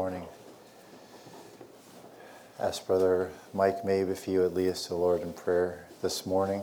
morning. Ask Brother Mike Mabe if he would lead us to the Lord in prayer this morning.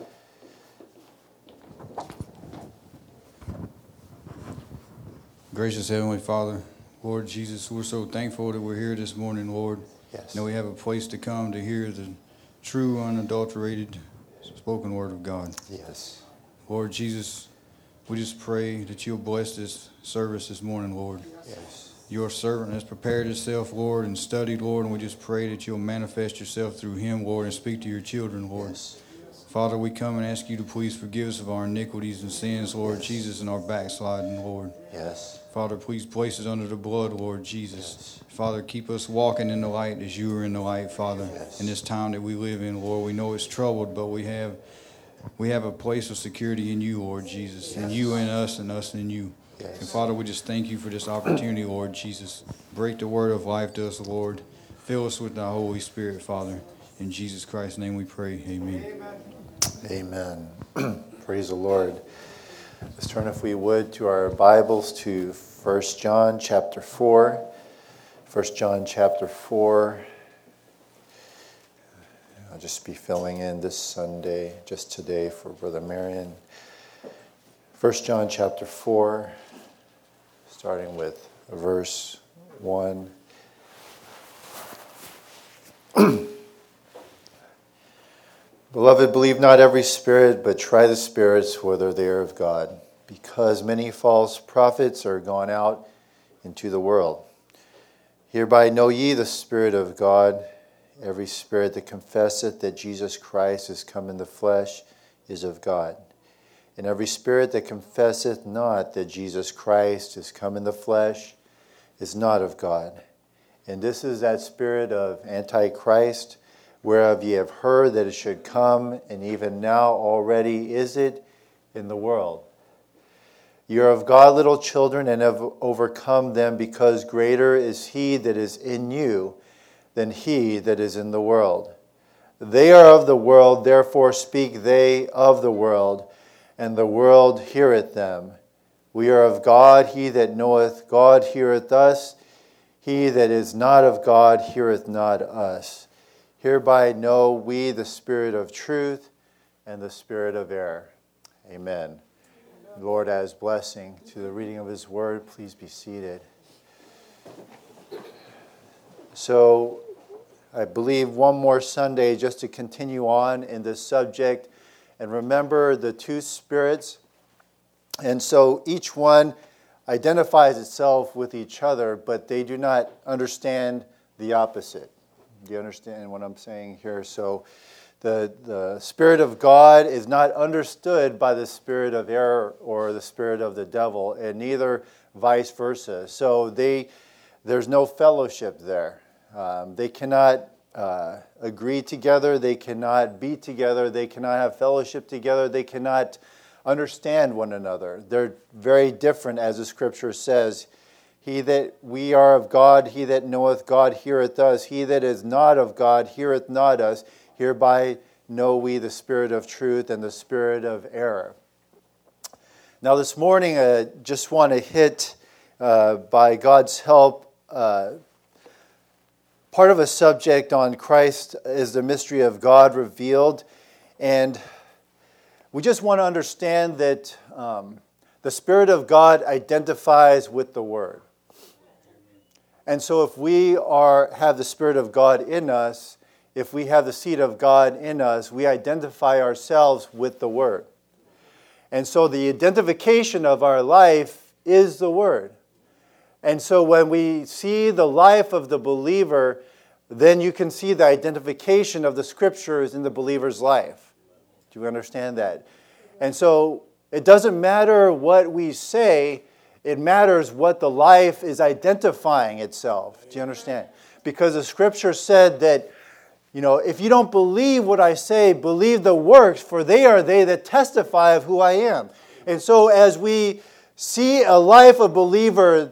Gracious Heavenly Father, Lord Jesus, we're so thankful that we're here this morning, Lord. Yes. That we have a place to come to hear the true, unadulterated, spoken word of God. Yes. Lord Jesus, we just pray that you'll bless this service this morning, Lord. Yes. Your servant has prepared himself, Lord, and studied, Lord, and we just pray that you'll manifest yourself through him, Lord, and speak to your children, Lord. Yes. Father, we come and ask you to please forgive us of our iniquities and sins, Lord Jesus, and our backsliding, Lord. Yes. Father, please place us under the blood, Lord Jesus. Yes. Father, keep us walking in the light as you are in the light, Father. Yes. In this time that we live in, Lord, we know it's troubled, but we have a place of security in you, Lord Jesus, and you in us and us in you. Yes. And Father, we just thank you for this opportunity, Lord Jesus. Break the word of life to us, Lord. Fill us with thy Holy Spirit, Father. In Jesus Christ's name we pray. Amen. Amen. Praise the Lord. Let's turn, if we would, to our Bibles to 1 John chapter 4. 1 John chapter 4. I'll just be filling in this Sunday, just today, for Brother Marion. 1 John chapter 4, starting with verse 1. Beloved, believe not every spirit, but try the spirits whether they are of God, because many false prophets are gone out into the world. Hereby know ye the Spirit of God. Every spirit that confesseth that Jesus Christ is come in the flesh is of God. And every spirit that confesseth not that Jesus Christ is come in the flesh is not of God. And this is that spirit of Antichrist, whereof ye have heard that it should come, and even now already is it in the world. Ye are of God, little children, and have overcome them, because greater is he that is in you than he that is in the world. They are of the world, therefore speak they of the world, and the world heareth them. We are of God, he that knoweth God heareth us. He that is not of God heareth not us. Hereby know we the spirit of truth and the spirit of error. Amen. The Lord adds blessing to the reading of his word. Please be seated. So, I believe one more Sunday just to continue on in this subject. And remember the two spirits. And so each one identifies itself with each other, but they do not understand the opposite. Do you understand what I'm saying here? So the Spirit of God is not understood by the spirit of error or the spirit of the devil, and neither vice versa. So there's no fellowship there. They cannot agree together. They cannot be together. They cannot have fellowship together. They cannot understand one another. They're very different, as the Scripture says. He that we are of God, he that knoweth God heareth us. He that is not of God heareth not us. Hereby know we the spirit of truth and the spirit of error. Now this morning, I just want to hit, by God's help, part of a subject on Christ is the mystery of God revealed. And we just want to understand that the Spirit of God identifies with the Word. And so if we have the Spirit of God in us, if we have the seed of God in us, we identify ourselves with the Word. And so the identification of our life is the Word. And so when we see the life of the believer, then you can see the identification of the Scriptures in the believer's life. Do you understand that? And so it doesn't matter what we say, it matters what the life is identifying itself. Do you understand? Because the Scripture said that, if you don't believe what I say, believe the works, for they are they that testify of who I am. And so as we see a life of believer,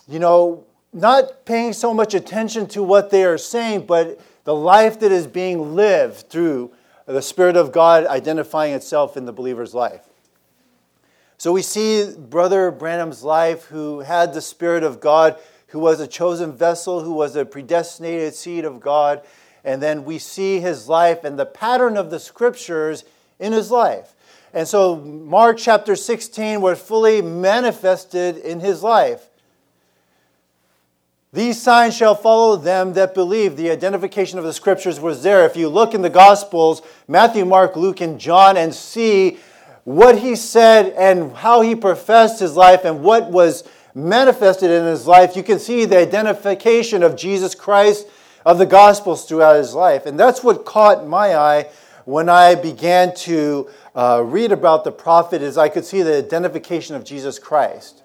not paying so much attention to what they are saying, but the life that is being lived through the Spirit of God identifying itself in the believer's life. So we see Brother Branham's life, who had the Spirit of God who was a chosen vessel, who was a predestinated seed of God. And then we see his life and the pattern of the scriptures in his life. And so Mark chapter 16 was fully manifested in his life. These signs shall follow them that believe. The identification of the scriptures was there. If you look in the Gospels, Matthew, Mark, Luke, and John, and see what he said and how he professed his life and what was manifested in his life, you can see the identification of Jesus Christ of the Gospels throughout his life. And that's what caught my eye when I began to read about the prophet, is I could see the identification of Jesus Christ.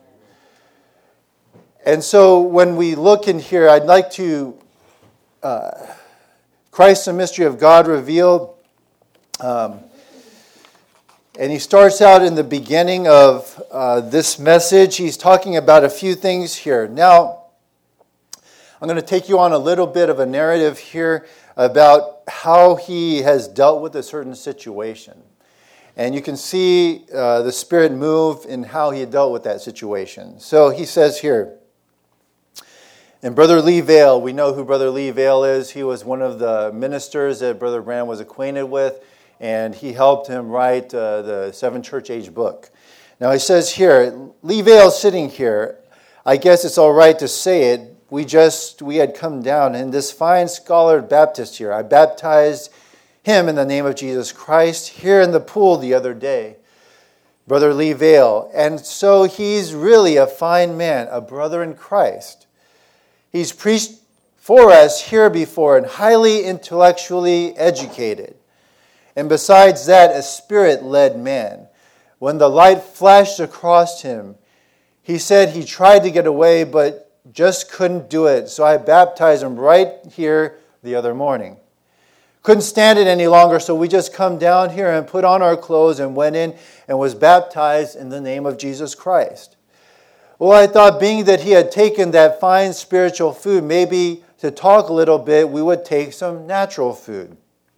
And so when we look in here, I'd like to, Christ, the mystery of God revealed. And he starts out in the beginning of this message. He's talking about a few things here. Now, I'm going to take you on a little bit of a narrative here about how he has dealt with a certain situation. And you can see the Spirit move in how he dealt with that situation. So he says here, and Brother Lee Vale, we know who Brother Lee Vale is. He was one of the ministers that Brother Branham was acquainted with, and he helped him write the 7 Church Age book. Now he says here, Lee Vale sitting here, I guess it's all right to say it, we had come down, and this fine scholar Baptist here, I baptized him in the name of Jesus Christ here in the pool the other day. Brother Lee Vale. And so he's really a fine man, a brother in Christ. He's preached for us here before and highly intellectually educated. And besides that, a spirit-led man. When the light flashed across him, he said he tried to get away but just couldn't do it. So I baptized him right here the other morning. Couldn't stand it any longer, so we just come down here and put on our clothes and went in and was baptized in the name of Jesus Christ. Well, I thought being that he had taken that fine spiritual food, maybe to talk a little bit, we would take some natural food.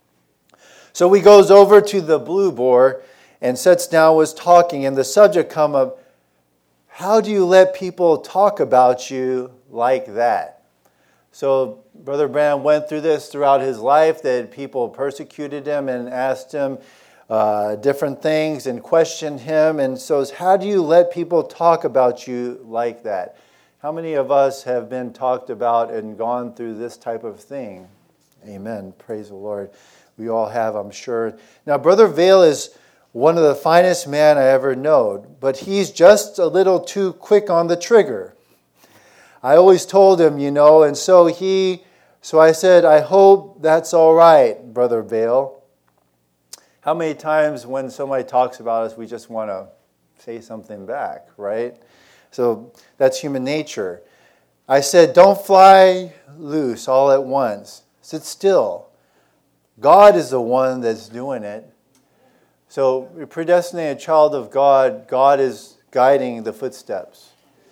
So he goes over to the Blue Boar and sits down, was talking, and the subject come up, how do you let people talk about you like that? So Brother Branham went through this throughout his life, that people persecuted him and asked him different things and questioned him. And so how do you let people talk about you like that? How many of us have been talked about and gone through this type of thing? Amen. Praise the Lord. We all have, I'm sure. Now, Brother Vale is one of the finest men I ever known, but he's just a little too quick on the trigger. I always told him, and so I said, I hope that's all right, Brother Vale. How many times when somebody talks about us, we just want to say something back, right? So that's human nature. I said, don't fly loose all at once. Sit still. God is the one that's doing it. So a predestinated child of God, God is guiding the footsteps.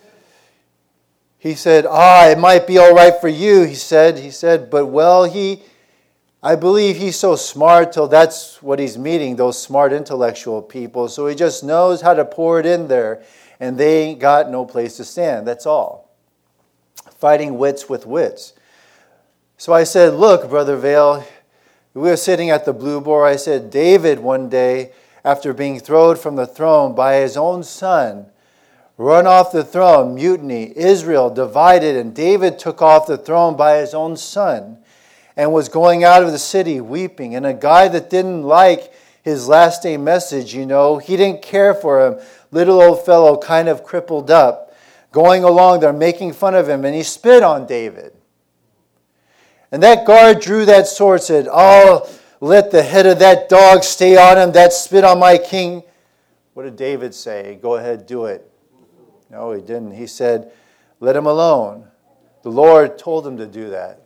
He said, it might be all right for you, he said, but I believe he's so smart till that's what he's meeting, those smart intellectual people. So he just knows how to pour it in there, and they ain't got no place to stand. That's all. Fighting wits with wits. So I said, look, Brother Vale, we were sitting at the Blue Boar. I said, David one day, after being thrown from the throne by his own son, run off the throne, mutiny, Israel divided, and David took off the throne by his own son, and was going out of the city weeping. And a guy that didn't like his last day message, he didn't care for him. Little old fellow, kind of crippled up, going along there, making fun of him, and he spit on David. And that guard drew that sword, said, let the head of that dog stay on him, that spit on my king. What did David say? Go ahead, do it. No, he didn't. He said, let him alone. The Lord told him to do that.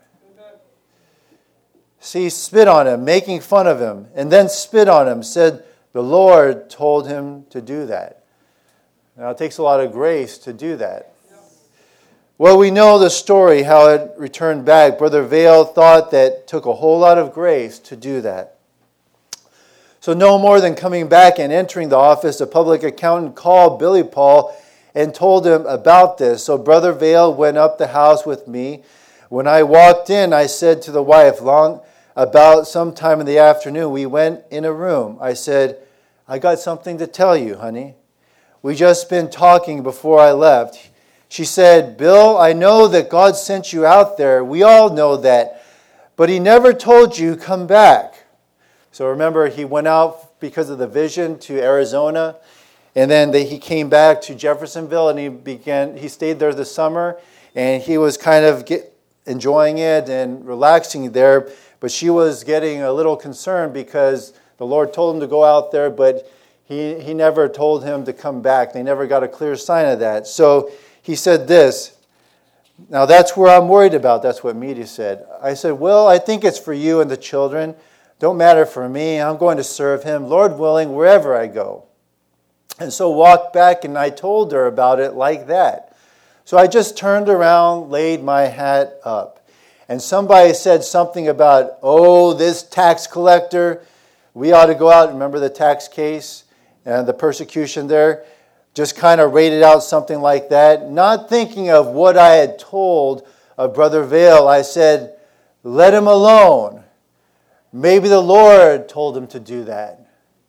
See, spit on him, making fun of him, and then spit on him, said the Lord told him to do that. Now, it takes a lot of grace to do that. Well, we know the story, how it returned back. Brother Vale thought that took a whole lot of grace to do that. So no more than coming back and entering the office, the public accountant called Billy Paul and told him about this. So Brother Vail went up the house with me. When I walked in, I said to the wife, about sometime in the afternoon, we went in a room. I said, I got something to tell you, honey. We just been talking before I left. She said, Bill, I know that God sent you out there. We all know that. But he never told you come back. So remember, he went out because of the vision to Arizona. And then he came back to Jeffersonville and he stayed there this summer. And he was kind of enjoying it and relaxing there. But she was getting a little concerned because the Lord told him to go out there, but he never told him to come back. They never got a clear sign of that. So he said this. Now that's where I'm worried about. That's what Media said. I said, well, I think it's for you and the children. Don't matter for me. I'm going to serve him, Lord willing, wherever I go. And so walked back and I told her about it like that. So I just turned around, laid my hat up. And somebody said something about, this tax collector, we ought to go out. Remember the tax case and the persecution there? Just kind of rated out something like that. Not thinking of what I had told of Brother Vail, I said, let him alone. Maybe the Lord told him to do that.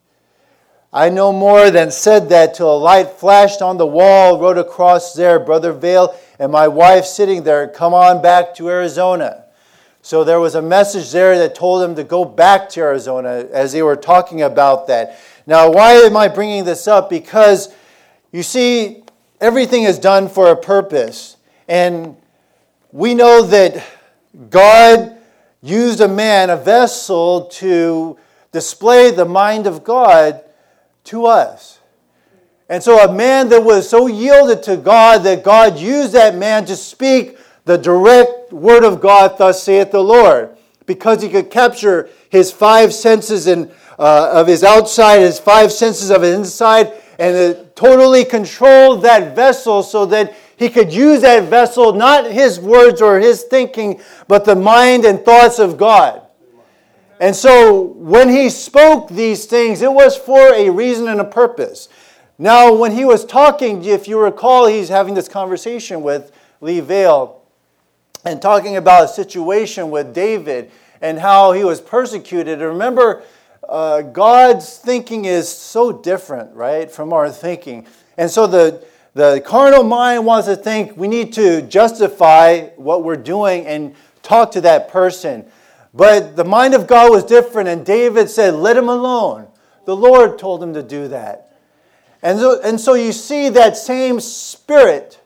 I no more than said that till a light flashed on the wall, wrote across there, Brother Vail and my wife sitting there, come on back to Arizona. So there was a message there that told him to go back to Arizona as they were talking about that. Now, why am I bringing this up? Because, you see, everything is done for a purpose. And we know that God used a man, a vessel, to display the mind of God to us. And so a man that was so yielded to God that God used that man to speak the direct word of God, thus saith the Lord, because he could capture his five senses of his outside, his five senses of his inside, and totally control that vessel so that he could use that vessel, not his words or his thinking, but the mind and thoughts of God. And so when he spoke these things, it was for a reason and a purpose. Now, when he was talking, if you recall, he's having this conversation with Lee Vail and talking about a situation with David and how he was persecuted. And remember, God's thinking is so different, right, from our thinking. And so the carnal mind wants to think we need to justify what we're doing and talk to that person. But the mind of God was different, and David said, let him alone. The Lord told him to do that. And so you see that same spirit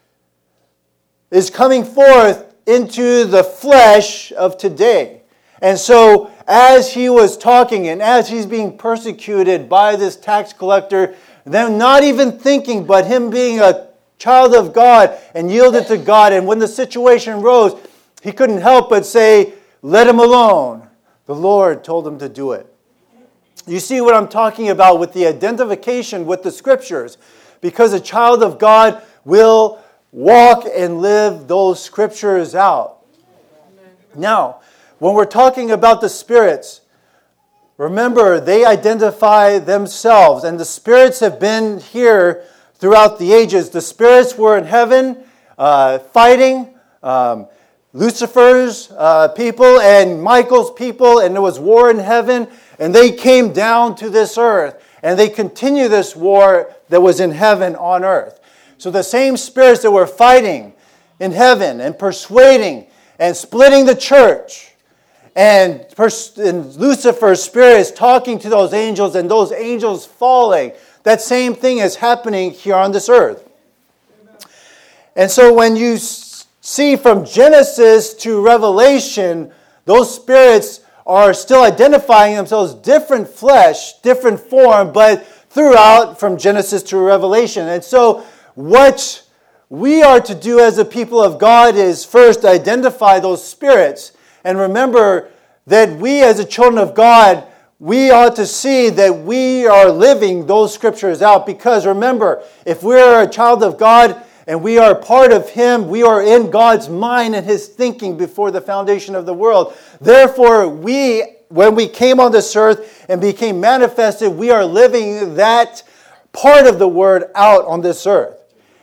is coming forth into the flesh of today. And so as he was talking and as he's being persecuted by this tax collector, them not even thinking, but him being a child of God and yielded to God. And when the situation rose, he couldn't help but say, let him alone. The Lord told him to do it. You see what I'm talking about with the identification with the Scriptures. Because a child of God will walk and live those Scriptures out. Now, when we're talking about the spirits, remember, they identify themselves. And the spirits have been here throughout the ages. The spirits were in heaven fighting Lucifer's people and Michael's people, and there was war in heaven, and they came down to this earth, and they continue this war that was in heaven on earth. So the same spirits that were fighting in heaven and persuading and splitting the church, and Lucifer's spirit is talking to those angels, and those angels falling, that same thing is happening here on this earth. And so when you see from Genesis to Revelation, those spirits are still identifying themselves different flesh, different form, but throughout from Genesis to Revelation. And so what we are to do as a people of God is first identify those spirits. And remember that we as the children of God, we ought to see that we are living those scriptures out. Because remember, if we're a child of God, and we are part of Him, we are in God's mind and His thinking before the foundation of the world. Therefore, when we came on this earth and became manifested, we are living that part of the Word out on this earth.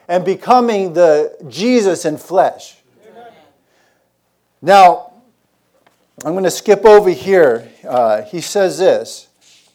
and becoming the Jesus in flesh. Now, I'm going to skip over here. He says this.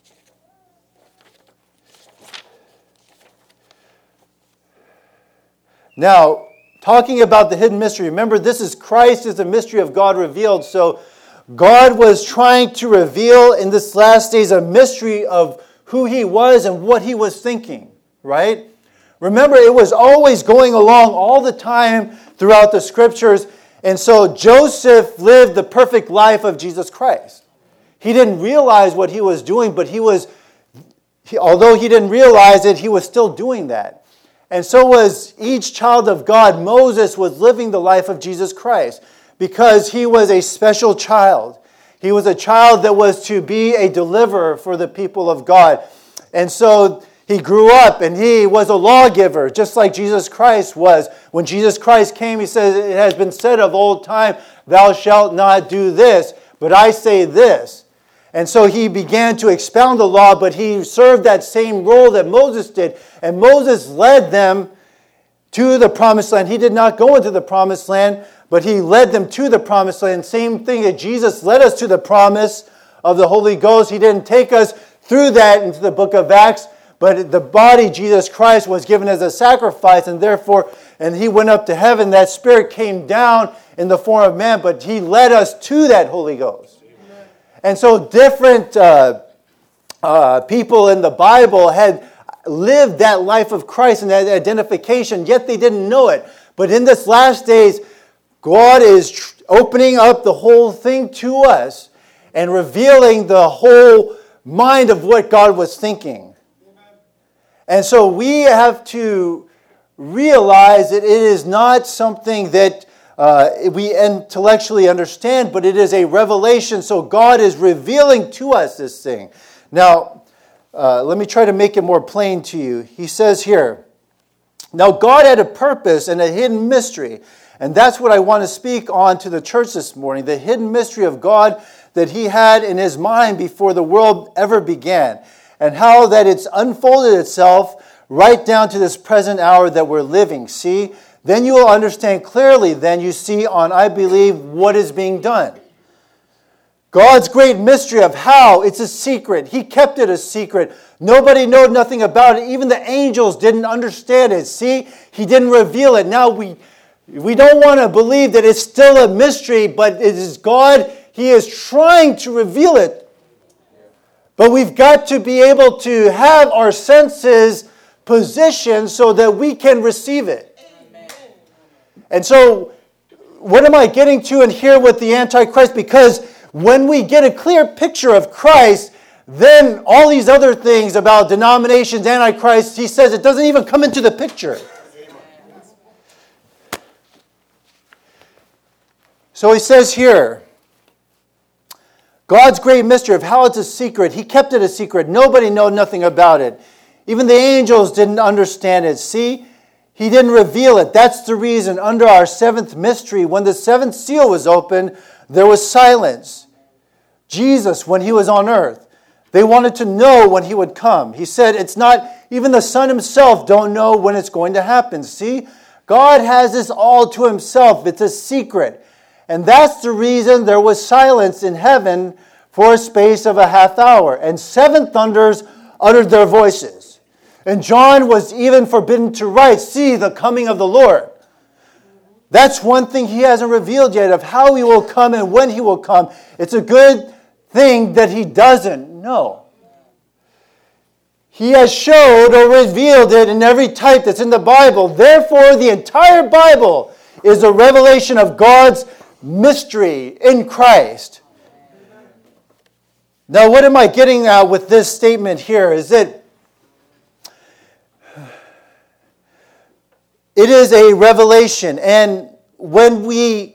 Now, talking about the hidden mystery, remember this is Christ is the mystery of God revealed. So God was trying to reveal in this last days a mystery of who he was and what he was thinking, right? Remember, it was always going along all the time throughout the scriptures. And so Joseph lived the perfect life of Jesus Christ. He didn't realize what he was doing, but although he didn't realize it, he was still doing that. And so was each child of God. Moses was living the life of Jesus Christ because he was a special child. He was a child that was to be a deliverer for the people of God. And so he grew up and he was a lawgiver, just like Jesus Christ was. When Jesus Christ came, he says, it has been said of old time, thou shalt not do this, but I say this. And so he began to expound the law, but he served that same role that Moses did. And Moses led them to the promised land. He did not go into the promised land, but he led them to the promised land. Same thing that Jesus led us to the promise of the Holy Ghost. He didn't take us through that into the book of Acts, but the body, Jesus Christ, was given as a sacrifice, and therefore, and he went up to heaven. That Spirit came down in the form of man, but he led us to that Holy Ghost. And so different people in the Bible had lived that life of Christ and that identification, yet they didn't know it. But in this last days, God is opening up the whole thing to us and revealing the whole mind of what God was thinking. And so we have to realize that it is not something that we intellectually understand, but it is a revelation. So God is revealing to us this thing. Now, let me try to make it more plain to you. He says here, now God had a purpose and a hidden mystery. And that's what I want to speak on to the church this morning. The hidden mystery of God that he had in his mind before the world ever began. And how that it's unfolded itself right down to this present hour that we're living. See? Then you will understand clearly, then you see on, I believe, what is being done. God's great mystery of how, it's a secret. He kept it a secret. Nobody knew nothing about it. Even the angels didn't understand it. See, he didn't reveal it. Now we don't want to believe that it's still a mystery, but it is God. He is trying to reveal it. But we've got to be able to have our senses positioned so that we can receive it. And so, what am I getting to in here with the Antichrist? Because when we get a clear picture of Christ, then all these other things about denominations, Antichrist, he says it doesn't even come into the picture. So he says here, God's great mystery of how it's a secret. He kept it a secret. Nobody knew nothing about it. Even the angels didn't understand it. See? He didn't reveal it. That's the reason under our seventh mystery, when the seventh seal was opened, there was silence. Jesus, when he was on earth, they wanted to know when he would come. He said, it's not, even the Son himself don't know when it's going to happen. See, God has this all to himself. It's a secret. And that's the reason there was silence in heaven for a space of a half hour. And seven thunders uttered their voices. And John was even forbidden to write, see the coming of the Lord. That's one thing he hasn't revealed yet of how he will come and when he will come. It's a good thing that he doesn't know. He has showed or revealed it in every type that's in the Bible. Therefore, the entire Bible is a revelation of God's mystery in Christ. Now, what am I getting at with this statement here? Is that it is a revelation, and when we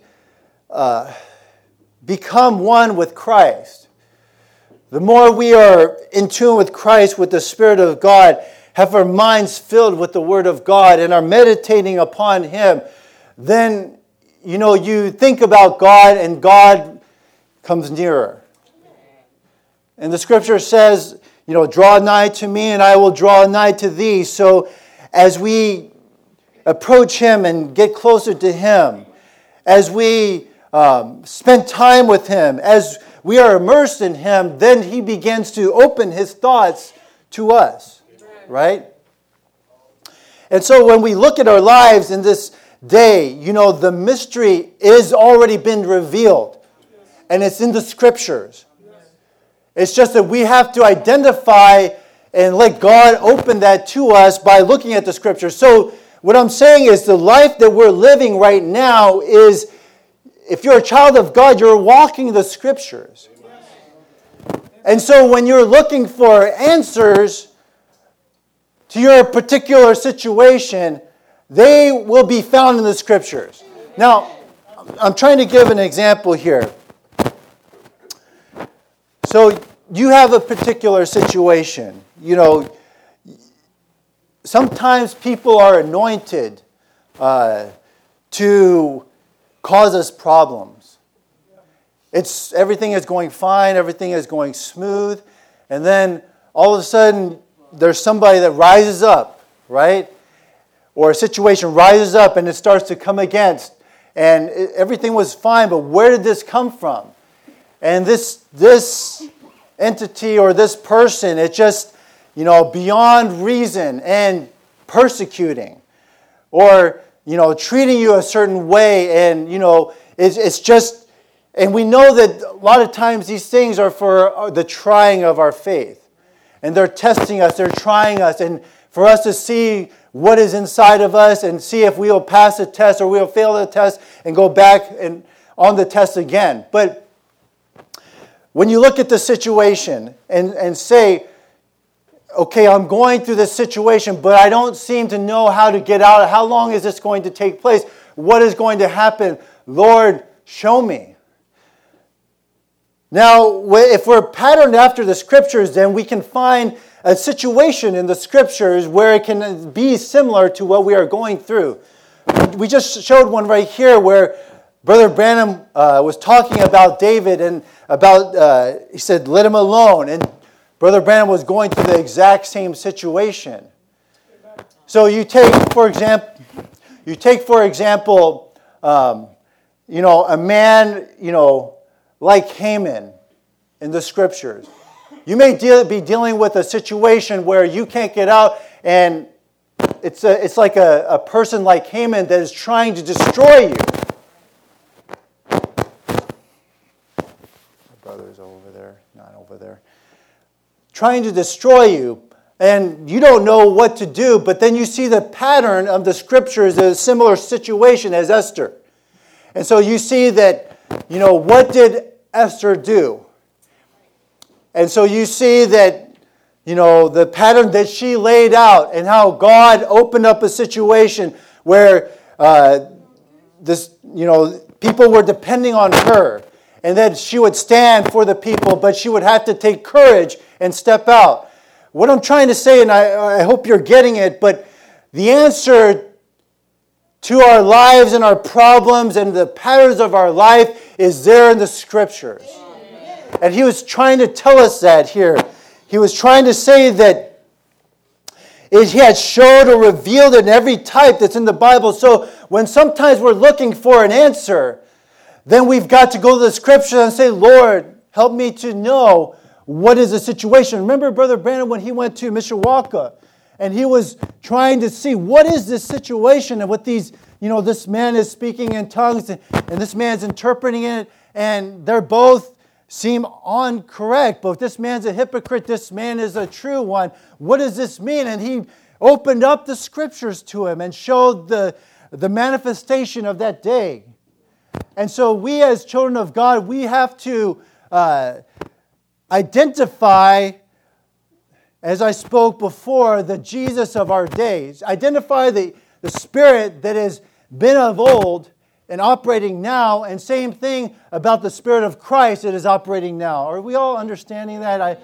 become one with Christ, the more we are in tune with Christ, with the Spirit of God, have our minds filled with the Word of God, and are meditating upon Him, then, you think about God, and God comes nearer. And the Scripture says, draw nigh to me, and I will draw nigh to thee. So, as we approach Him and get closer to Him, as we spend time with Him, as we are immersed in Him, then He begins to open His thoughts to us, right? And so when we look at our lives in this day, the mystery is already been revealed, and it's in the Scriptures. It's just that we have to identify and let God open that to us by looking at the Scriptures. So what I'm saying is the life that we're living right now is, if you're a child of God, you're walking the Scriptures. And so when you're looking for answers to your particular situation, they will be found in the Scriptures. Now, I'm trying to give an example here. So you have a particular situation. Sometimes people are anointed to cause us problems. Everything is going fine, everything is going smooth, and then all of a sudden there's somebody that rises up, right? Or a situation rises up and it starts to come against, and everything was fine, but where did this come from? And this entity or this person, it's just, beyond reason and persecuting, or, treating you a certain way, and, it's just, and we know that a lot of times these things are for the trying of our faith. And they're testing us, they're trying us, and for us to see what is inside of us and see if we will pass the test or we will fail the test and go back and on the test again. But when you look at the situation and say, okay, I'm going through this situation, but I don't seem to know how to get out. How long is this going to take place? What is going to happen? Lord, show me. Now, if we're patterned after the Scriptures, then we can find a situation in the Scriptures where it can be similar to what we are going through. We just showed one right here where Brother Branham was talking about David and about, he said, let him alone. And Brother Branham was going through the exact same situation. So you take, for example, a man, like Haman in the Scriptures. You may be dealing with a situation where you can't get out, and it's like a person like Haman that is trying to destroy you. My brother's over there, not over there. Trying to destroy you, and you don't know what to do, but then you see the pattern of the Scriptures, a similar situation as Esther. And so you see that, what did Esther do? And so you see that, the pattern that she laid out and how God opened up a situation where people were depending on her, and that she would stand for the people, but she would have to take courage and step out. What I'm trying to say, and I hope you're getting it, but the answer to our lives and our problems and the patterns of our life is there in the Scriptures. And he was trying to tell us that here. He was trying to say that he had showed or revealed in every type that's in the Bible. So when sometimes we're looking for an answer, then we've got to go to the Scriptures and say, Lord, help me to know what is the situation. Remember Brother Brandon when he went to Mishawaka, and he was trying to see what is this situation, and what these, this man is speaking in tongues, and this man's interpreting it, and they're both seem incorrect, but this man's a hypocrite, this man is a true one. What does this mean? And he opened up the Scriptures to him and showed the manifestation of that day. And so we as children of God, we have to identify, as I spoke before, the Jesus of our days. Identify the Spirit that has been of old and operating now, and same thing about the Spirit of Christ that is operating now. Are we all understanding that?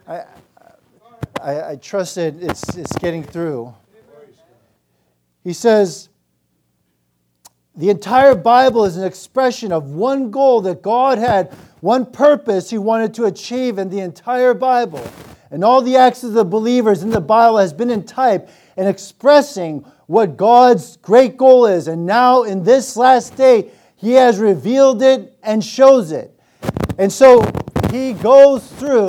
I trust that it's getting through. He says, the entire Bible is an expression of one goal that God had, one purpose He wanted to achieve in the entire Bible. And all the acts of the believers in the Bible has been in type and expressing what God's great goal is. And now in this last day, He has revealed it and shows it. And so He goes through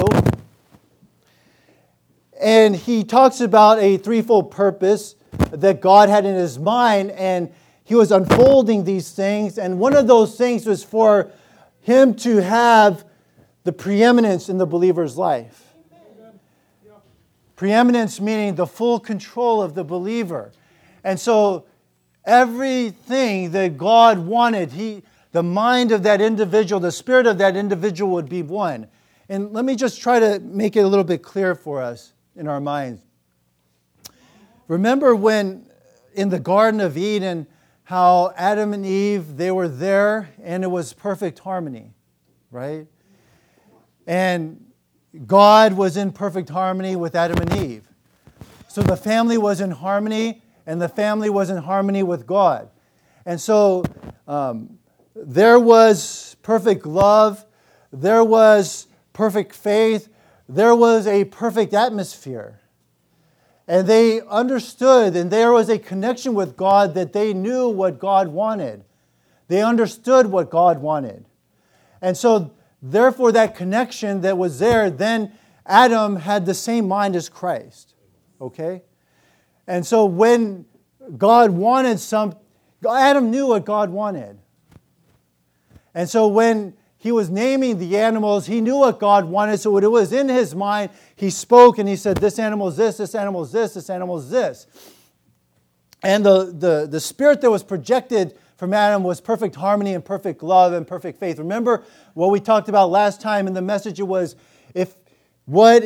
and He talks about a threefold purpose that God had in His mind, and He was unfolding these things. And one of those things was for Him to have the preeminence in the believer's life. Preeminence meaning the full control of the believer. And so everything that God wanted, the mind of that individual, the spirit of that individual would be one. And let me just try to make it a little bit clear for us in our minds. Remember when in the Garden of Eden, how Adam and Eve, they were there and it was perfect harmony, right? And God was in perfect harmony with Adam and Eve. So the family was in harmony, and the family was in harmony with God. And so there was perfect love, there was perfect faith, there was a perfect atmosphere. And they understood, and there was a connection with God that they knew what God wanted. They understood what God wanted. And so therefore, that connection that was there, then Adam had the same mind as Christ. Okay? And so when God wanted Adam knew what God wanted. And so when he was naming the animals, he knew what God wanted. So when it was in his mind, he spoke and he said, this animal is this animal is this animal is this. And the spirit that was projected from Adam was perfect harmony and perfect love and perfect faith. Remember what we talked about last time in the message? It was, faith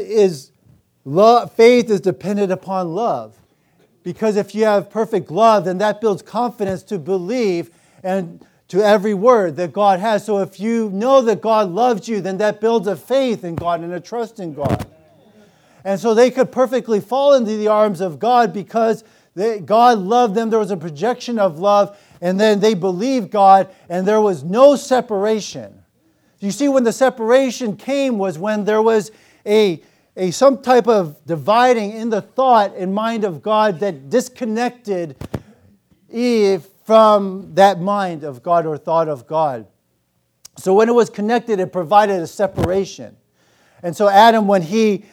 is dependent upon love. Because if you have perfect love, then that builds confidence to believe and to every word that God has. So if you know that God loves you, then that builds a faith in God and a trust in God. And so they could perfectly fall into the arms of God because God loved them. There was a projection of love. And then they believed God, and there was no separation. You see, when the separation came was when there was some type of dividing in the thought and mind of God that disconnected Eve from that mind of God or thought of God. So when it was connected, it provided a separation. And so Adam, when he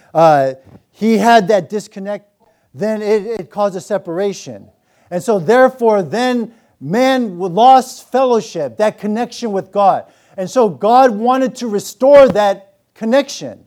had that disconnect, then it caused a separation. And so therefore, then man lost fellowship, that connection with God. And so God wanted to restore that connection.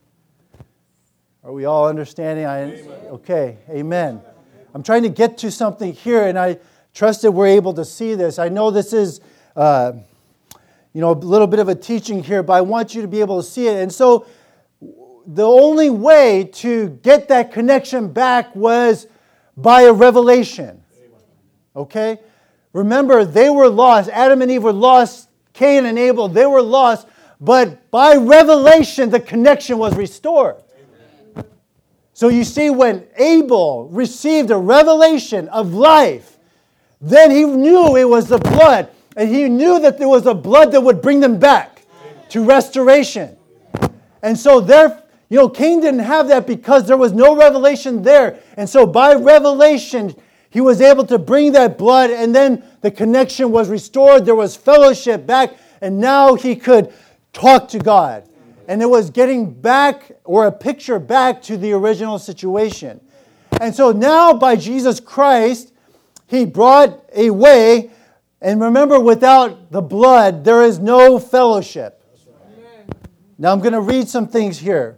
Are we all understanding? Okay, amen. I'm trying to get to something here, and I trust that we're able to see this. I know this is a little bit of a teaching here, but I want you to be able to see it. And so the only way to get that connection back was by a revelation. Okay? Remember, they were lost. Adam and Eve were lost. Cain and Abel, they were lost. But by revelation, the connection was restored. Amen. So you see, when Abel received a revelation of life, then he knew it was the blood. And he knew that there was a blood that would bring them back to restoration. And so Cain didn't have that because there was no revelation there. And so by revelation, he was able to bring that blood, and then the connection was restored. There was fellowship back, and now he could talk to God. And it was getting back, or a picture back to the original situation. And so now by Jesus Christ, He brought a way. And remember, without the blood, there is no fellowship. Now I'm going to read some things here.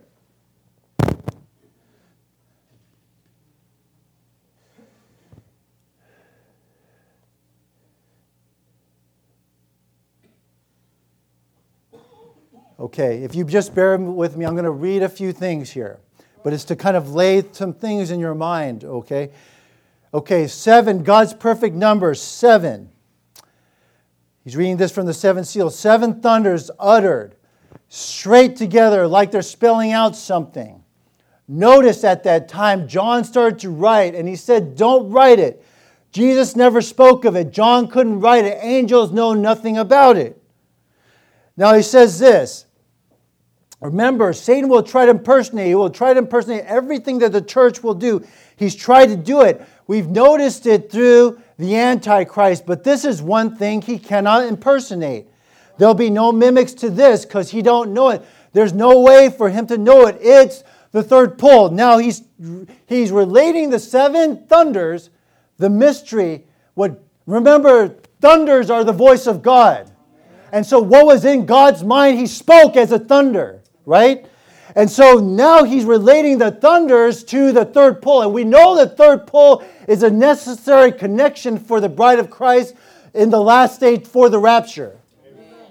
Okay, if you just bear with me, I'm going to read a few things here. But it's to kind of lay some things in your mind, okay? Okay, 7, God's perfect number, 7. He's reading this from the 7 seals. 7 thunders uttered straight together like they're spelling out something. Notice at that time, John started to write, and he said, don't write it. Jesus never spoke of it. John couldn't write it. Angels know nothing about it. Now he says this. Remember, Satan will try to impersonate. He will try to impersonate everything that the church will do. He's tried to do it. We've noticed it through the Antichrist, but this is one thing he cannot impersonate. There'll be no mimics to this because he don't know it. There's no way for him to know it. It's the third pull. Now he's relating the seven thunders, the mystery. Remember, thunders are the voice of God. And so what was in God's mind, he spoke as a thunder, right? And so now he's relating the thunders to the third pull. And we know the third pull is a necessary connection for the bride of Christ in the last state for the rapture. Amen.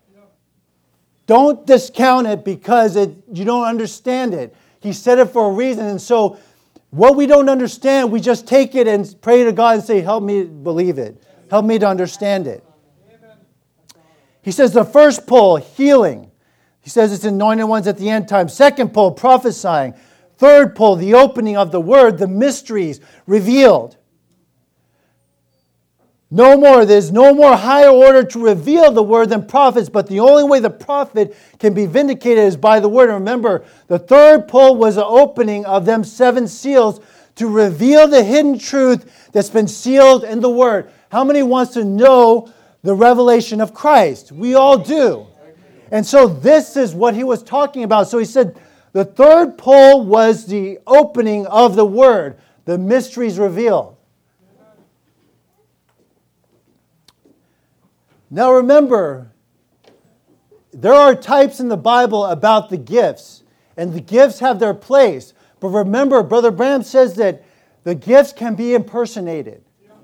Don't discount it because you don't understand it. He said it for a reason. And so what we don't understand, we just take it and pray to God and say, help me believe it. Help me to understand it. He says the first pull, healing. He says it's anointed ones at the end time. Second pull, prophesying. Third pull, the opening of the word, the mysteries revealed. There's no more higher order to reveal the word than prophets, but the only way the prophet can be vindicated is by the word. And remember, the third pull was the opening of them seven seals to reveal the hidden truth that's been sealed in the word. How many wants to know the revelation of Christ? We all do. And so this is what he was talking about. So he said the third pull was the opening of the word, the mysteries revealed. Now remember, there are types in the Bible about the gifts, and the gifts have their place. But remember, Brother Branham says that the gifts can be impersonated.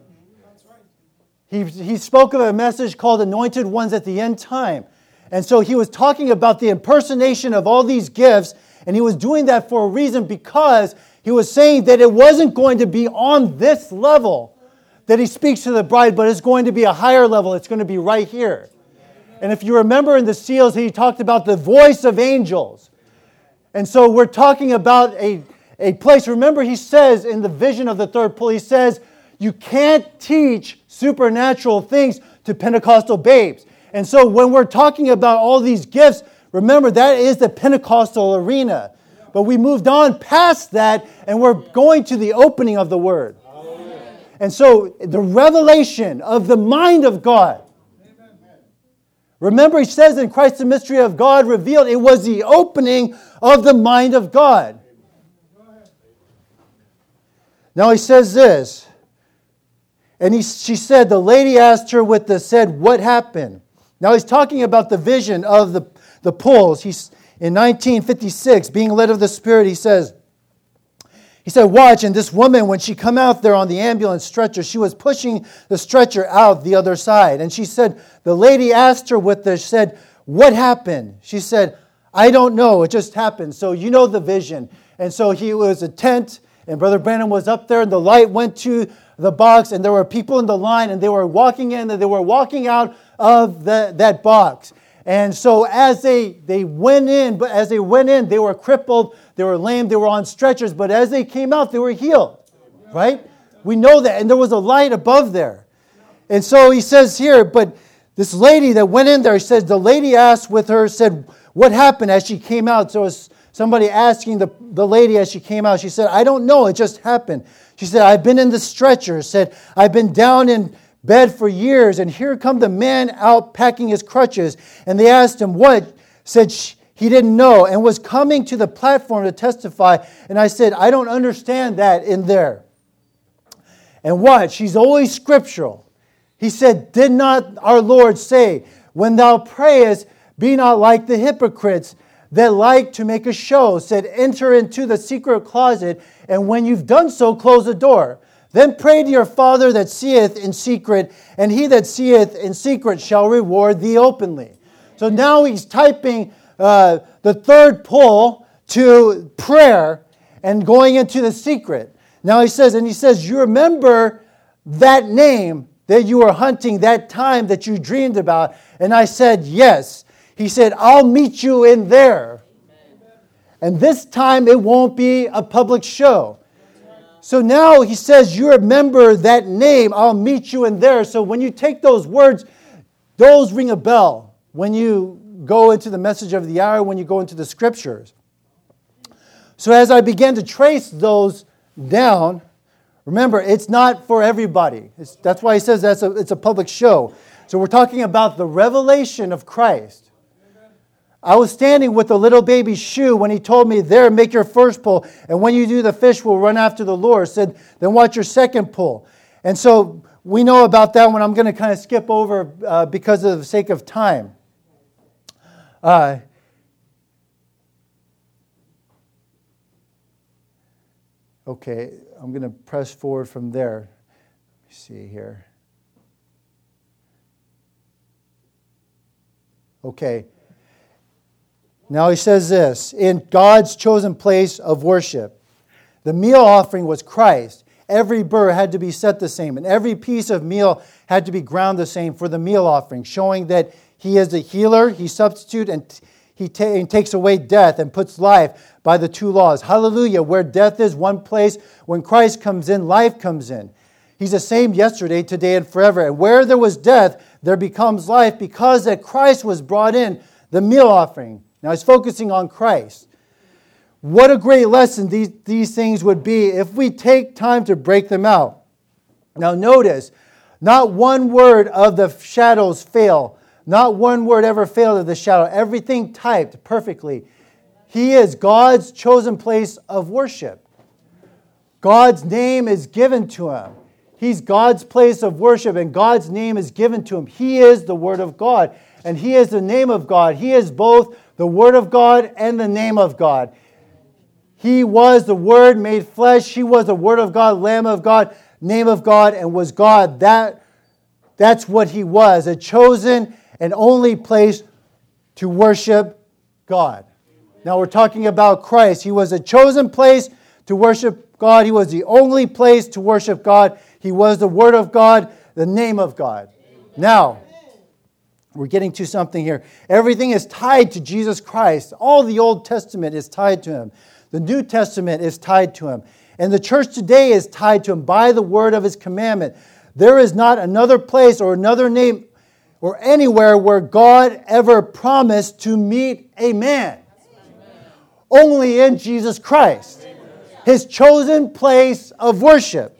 He spoke of a message called Anointed Ones at the End Time. And so he was talking about the impersonation of all these gifts, and he was doing that for a reason because he was saying that it wasn't going to be on this level that he speaks to the bride, but it's going to be a higher level. It's going to be right here. And if you remember in the seals, he talked about the voice of angels. And so we're talking about a place. Remember, he says in the vision of the third pull, he says, you can't teach supernatural things to Pentecostal babes. And so when we're talking about all these gifts, remember that is the Pentecostal arena. But we moved on past that and we're going to the opening of the Word. Amen. And so the revelation of the mind of God. Amen. Remember, he says in Christ the mystery of God revealed, it was the opening of the mind of God. Now he says this. And she said, the lady asked her said, what happened? Now he's talking about the vision of the pulls. He's in 1956, being led of the Spirit, he said, watch, and this woman, when she come out there on the ambulance stretcher, she was pushing the stretcher out the other side. And she said, the lady asked her said, what happened? She said, I don't know, it just happened. So you know the vision. And so he was a tent, and Brother Branham was up there, and the light went to the box, and there were people in the line, and they were walking in, and they were walking out of that box. And so as they went in, they were crippled, they were lame, they were on stretchers, but as they came out, they were healed, right? We know that, and there was a light above there. And so he says here, but this lady that went in there, he says, the lady asked said, what happened as she came out? So it's somebody asking the lady as she came out. She said, I don't know, it just happened. She said, I've been in the stretcher. Said, I've been down in bed for years, and here come the man out packing his crutches. And they asked him what? Said he didn't know, and was coming to the platform to testify. And I said, I don't understand that in there. And what? She's always scriptural. He said, did not our Lord say, when thou prayest, be not like the hypocrites that like to make a show. Said, enter into the secret closet, and when you've done so, close the door. Then pray to your Father that seeth in secret, and he that seeth in secret shall reward thee openly. So now he's typing the third pull to prayer and going into the secret. Now he says, you remember that name that you were hunting, that time that you dreamed about? And I said, yes. He said, I'll meet you in there. And this time it won't be a public show. So now he says, you remember that name, I'll meet you in there. So when you take those words, those ring a bell when you go into the message of the hour, when you go into the scriptures. So as I began to trace those down, Remember, it's not for everybody. That's why he says it's a public show. So we're talking about the revelation of Christ. I was standing with the little baby shoe when he told me, there, make your first pull. And when you do, the fish will run after the lure. Said, then watch your second pull. And so we know about that one. I'm going to kind of skip over because of the sake of time. Okay, I'm going to press forward from there. Let me see here. Okay. Now he says this, in God's chosen place of worship, the meal offering was Christ. Every burr had to be set the same, and every piece of meal had to be ground the same for the meal offering, showing that he is the healer, he substitutes, and he takes away death and puts life by the two laws. Hallelujah, where death is one place, when Christ comes in, life comes in. He's the same yesterday, today, and forever. And where there was death, there becomes life, because that Christ was brought in, the meal offering. Now he's focusing on Christ. What a great lesson these things would be if we take time to break them out. Now notice, not one word of the shadows fail. Not one word ever failed of the shadow. Everything typed perfectly. He is God's chosen place of worship. God's name is given to him. He's God's place of worship, and God's name is given to him. He is the Word of God, and he is the name of God. He is both the Word of God and the name of God. He was the Word made flesh. He was the Word of God, Lamb of God, name of God, and was God. That's what he was, a chosen and only place to worship God. Now we're talking about Christ. He was a chosen place to worship God. He was the only place to worship God. He was the Word of God, the name of God. Now, we're getting to something here. Everything is tied to Jesus Christ. All the Old Testament is tied to him. The New Testament is tied to him. And the church today is tied to him by the word of his commandment. There is not another place or another name or anywhere where God ever promised to meet a man. Only in Jesus Christ. His chosen place of worship.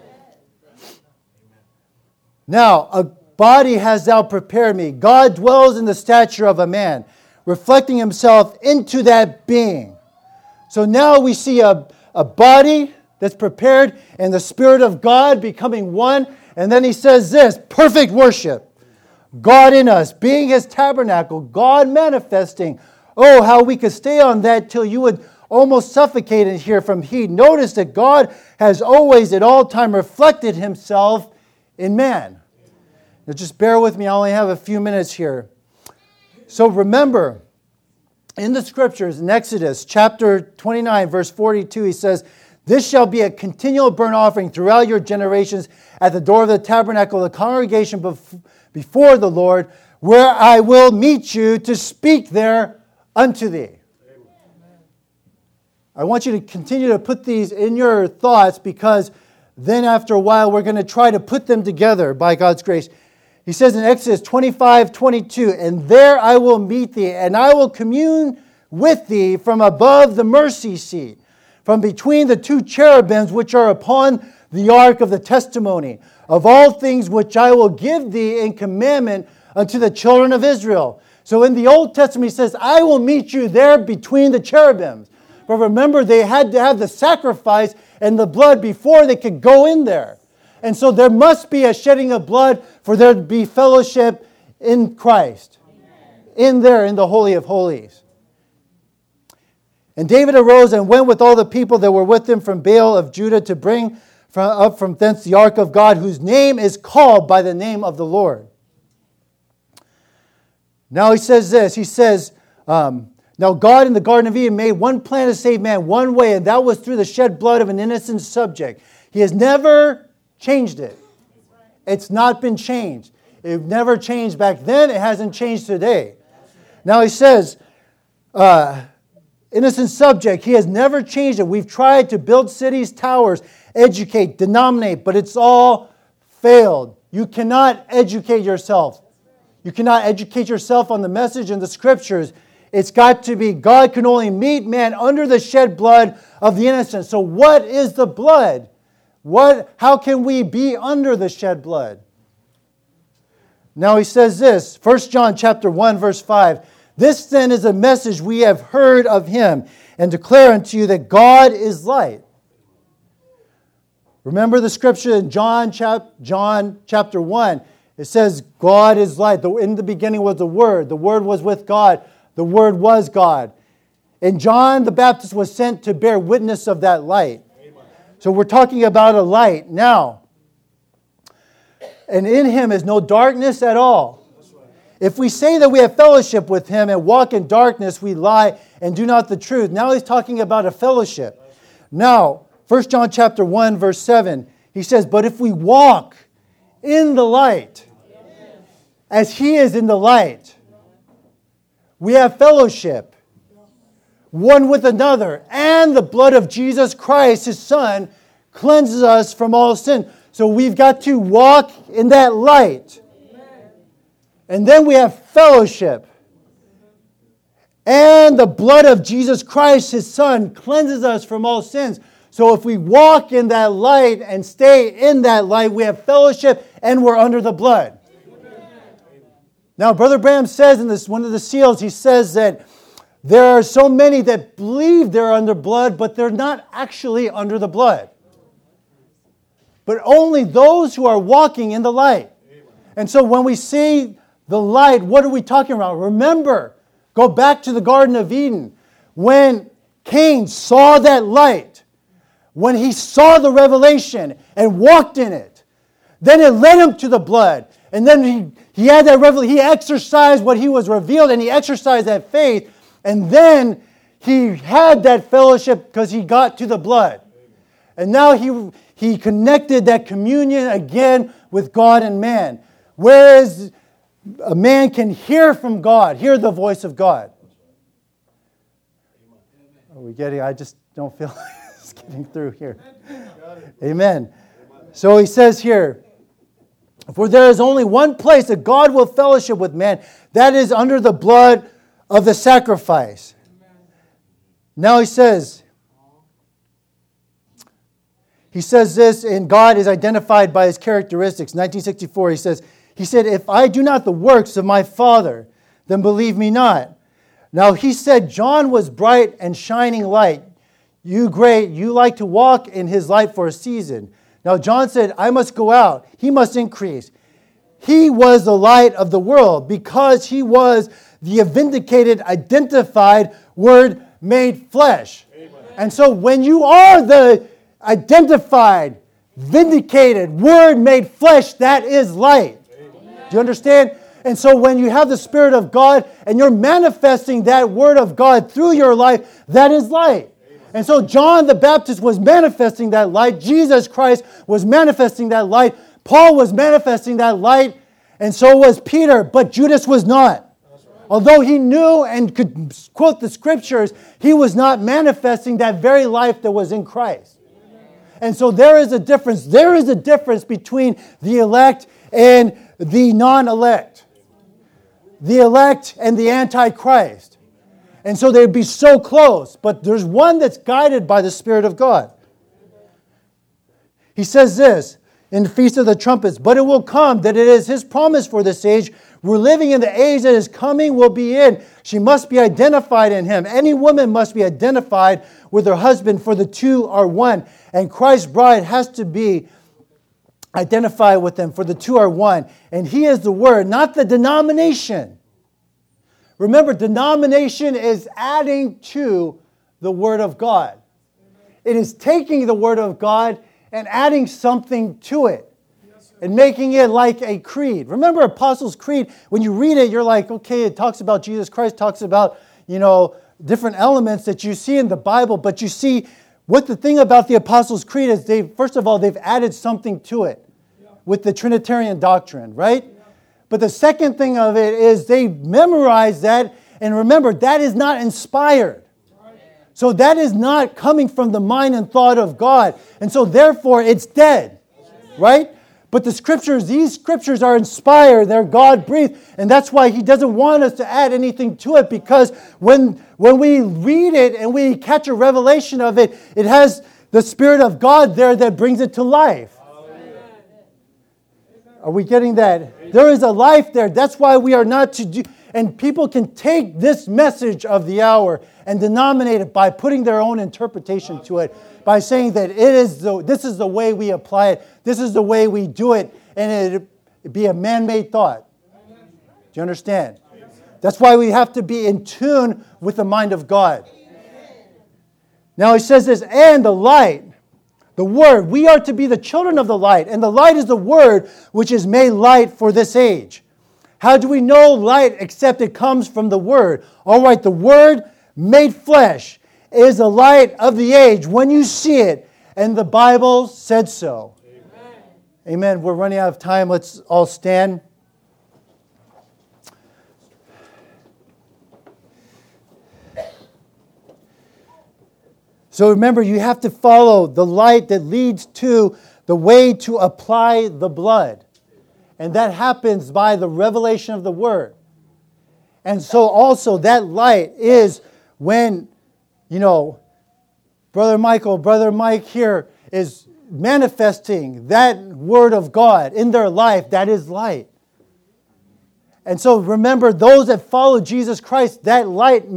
Now, a body has thou prepared me. God dwells in the stature of a man, reflecting himself into that being. So now we see a body that's prepared and the Spirit of God becoming one. And then he says this, perfect worship. God in us, being his tabernacle, God manifesting. Oh, how we could stay on that till you would almost suffocate in here from heat. Notice that God has always at all time reflected himself in man. Now just bear with me, I only have a few minutes here. So remember, in the scriptures, in Exodus chapter 29, verse 42, he says, this shall be a continual burnt offering throughout your generations at the door of the tabernacle of the congregation before the Lord, where I will meet you to speak there unto thee. I want you to continue to put these in your thoughts, because then after a while we're going to try to put them together by God's grace. He says in Exodus 25:22, and there I will meet thee, and I will commune with thee from above the mercy seat, from between the two cherubims which are upon the ark of the testimony, of all things which I will give thee in commandment unto the children of Israel. So in the Old Testament he says, I will meet you there between the cherubims. But remember, they had to have the sacrifice and the blood before they could go in there. And so there must be a shedding of blood for there to be fellowship in Christ. In there, in the Holy of Holies. And David arose and went with all the people that were with him from Baal of Judah to bring up from thence the ark of God, whose name is called by the name of the Lord. Now he says this. He says, now God in the Garden of Eden made one plan to save man one way, and that was through the shed blood of an innocent subject. He has never changed it. It's not been changed. It never changed back then. It hasn't changed today. Now he says, innocent subject, he has never changed it. We've tried to build cities, towers, educate, denominate, but it's all failed. You cannot educate yourself. You cannot educate yourself on the message in the scriptures. It's got to be, God can only meet man under the shed blood of the innocent. So what is the blood? How can we be under the shed blood? Now he says this, 1 John chapter 1, verse 5. This then is a message we have heard of him and declare unto you that God is light. Remember the scripture in John chapter 1. It says God is light. In the beginning was the Word. The Word was with God. The Word was God. And John the Baptist was sent to bear witness of that light. So we're talking about a light now. And in him is no darkness at all. If we say that we have fellowship with him and walk in darkness, we lie and do not the truth. Now he's talking about a fellowship. Now, 1 John chapter 1, verse 7, he says, but if we walk in the light, as he is in the light, we have fellowship one with another, and the blood of Jesus Christ, his Son, cleanses us from all sin. So we've got to walk in that light. And then we have fellowship. And the blood of Jesus Christ, his Son, cleanses us from all sins. So if we walk in that light and stay in that light, we have fellowship and we're under the blood. Now, Brother Branham says in this one of the seals, he says that there are so many that believe they're under blood, but they're not actually under the blood. But only those who are walking in the light. And so when we see the light, what are we talking about? Remember, go back to the Garden of Eden. When Cain saw that light, when he saw the revelation and walked in it, then it led him to the blood. And then he had that revelation. He exercised what he was revealed, and he exercised that faith. And then he had that fellowship because he got to the blood. And now he connected that communion again with God and man. Whereas a man can hear from God, hear the voice of God. Are we getting? I just don't feel like it's getting through here. Amen. So he says here, for there is only one place that God will fellowship with man, that is under the blood of the sacrifice. Now he says this, and God is identified by his characteristics. 1964, he said, if I do not the works of my Father, then believe me not. Now he said, John was bright and shining light. You like to walk in his light for a season. Now John said, I must go out. He must increase. He was the light of the world because he was the vindicated, identified Word made flesh. Amen. And so when you are the identified, vindicated Word made flesh, that is light. Amen. Do you understand? And so when you have the Spirit of God and you're manifesting that Word of God through your life, that is light. Amen. And so John the Baptist was manifesting that light. Jesus Christ was manifesting that light. Paul was manifesting that light. And so was Peter. But Judas was not. Although he knew and could quote the scriptures, he was not manifesting that very life that was in Christ. And so there is a difference. There is a difference between the elect and the non-elect. The elect and the antichrist. And so they'd be so close. But there's one that's guided by the Spirit of God. He says this in the Feast of the Trumpets, but it will come that it is his promise for this age. We're living in the age that is coming, will be in. She must be identified in him. Any woman must be identified with her husband, for the two are one. And Christ's bride has to be identified with him, for the two are one. And he is the Word, not the denomination. Remember, denomination is adding to the Word of God. It is taking the Word of God and adding something to it. And making it like a creed. Remember Apostles' Creed, when you read it, you're like, okay, it talks about Jesus Christ, talks about, different elements that you see in the Bible, but you see what the thing about the Apostles' Creed is first of all, they've added something to it with the Trinitarian doctrine, right? But the second thing of it is they memorize that, and remember, that is not inspired. So that is not coming from the mind and thought of God. And so therefore, it's dead, right? But these scriptures are inspired, they're God-breathed, and that's why he doesn't want us to add anything to it, because when we read it and we catch a revelation of it, it has the Spirit of God there that brings it to life. Are we getting that? There is a life there. That's why we are not to do. And people can take this message of the hour and denominate it by putting their own interpretation to it, by saying that this is the way we apply it, this is the way we do it, and it be a man-made thought. Do you understand? That's why we have to be in tune with the mind of God. Now he says this, and the light, the Word. We are to be the children of the light, and the light is the Word which is made light for this age. How do we know light except it comes from the Word? All right, the Word made flesh is the light of the age when you see it, and the Bible said so. Amen. Amen. We're running out of time. Let's all stand. So remember, you have to follow the light that leads to the way to apply the blood. And that happens by the revelation of the Word. And so also that light is when, Brother Mike here is manifesting that Word of God in their life. That is light. And so remember, those that follow Jesus Christ, that light,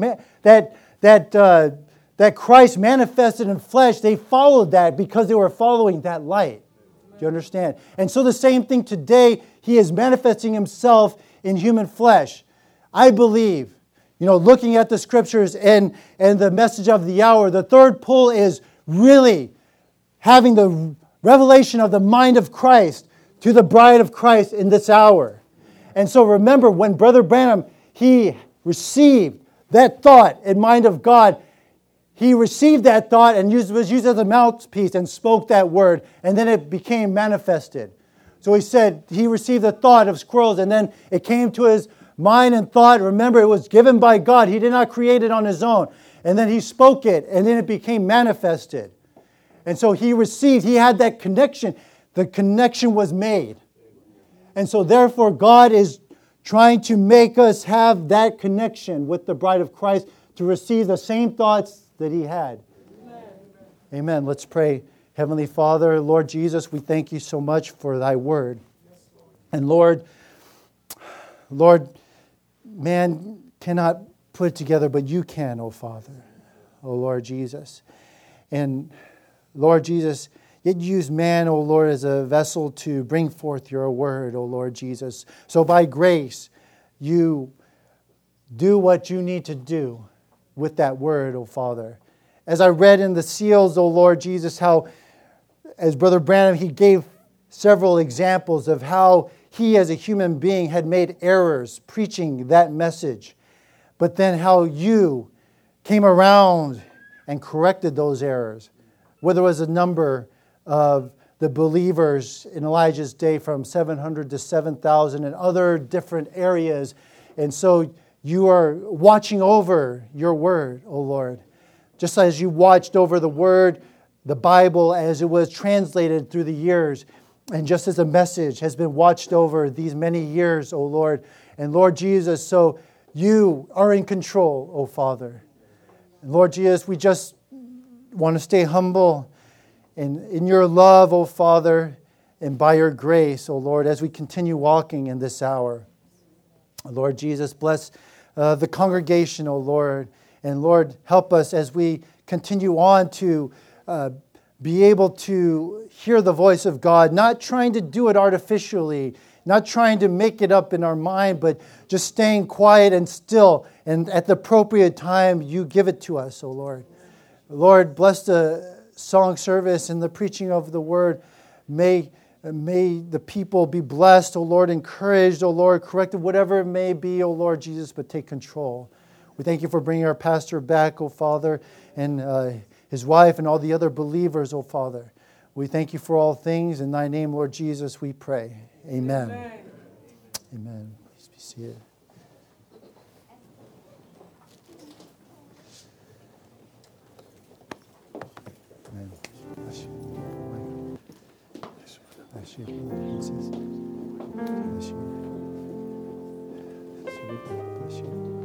that Christ manifested in flesh, they followed that because they were following that light. Do you understand? And so the same thing today, He is manifesting Himself in human flesh. I believe, looking at the Scriptures and the message of the hour, the third pull is really having the revelation of the mind of Christ to the bride of Christ in this hour. And so remember, when Brother Branham, he received that thought and mind of God, he received that thought and was used as a mouthpiece and spoke that word, and then it became manifested. So he said he received the thought of squirrels, and then it came to his mind and thought. Remember, it was given by God. He did not create it on his own. And then he spoke it, and then it became manifested. And so he had that connection. The connection was made. And so therefore, God is trying to make us have that connection with the bride of Christ to receive the same thoughts that He had. Amen. Amen. Let's pray. Heavenly Father, Lord Jesus, we thank You so much for Thy Word. And Lord, man cannot put it together, but You can, O Father, O Lord Jesus. And Lord Jesus, You use man, O Lord, as a vessel to bring forth Your Word, O Lord Jesus. So by grace, You do what You need to do with that Word, O Father. As I read in the seals, O Lord Jesus, how, as Brother Branham, he gave several examples of how he as a human being had made errors preaching that message. But then how You came around and corrected those errors. Whether it was a number of the believers in Elijah's day from 700 to 7,000 and other different areas. And so You are watching over Your Word, O Lord. Just as You watched over the Word, the Bible, as it was translated through the years, and just as a message has been watched over these many years, O Lord. And Lord Jesus, so You are in control, O Father. And Lord Jesus, we just want to stay humble in Your love, O Father, and by Your grace, O Lord, as we continue walking in this hour. Lord Jesus, bless the congregation, O Lord. And Lord, help us as we continue on to be able to hear the voice of God, not trying to do it artificially, not trying to make it up in our mind, but just staying quiet and still. And at the appropriate time, You give it to us, O Lord. Lord, bless the song service and the preaching of the Word. May the people be blessed, O Lord, encouraged, O Lord, corrected, whatever it may be, O Lord Jesus, but take control. We thank You for bringing our pastor back, O Father, and his wife and all the other believers, O Father. We thank You for all things. In Thy name, Lord Jesus, we pray. Amen. Amen. Amen. Please be seated. Amen. Bless You. Bless You, princess. Bless You. Bless You.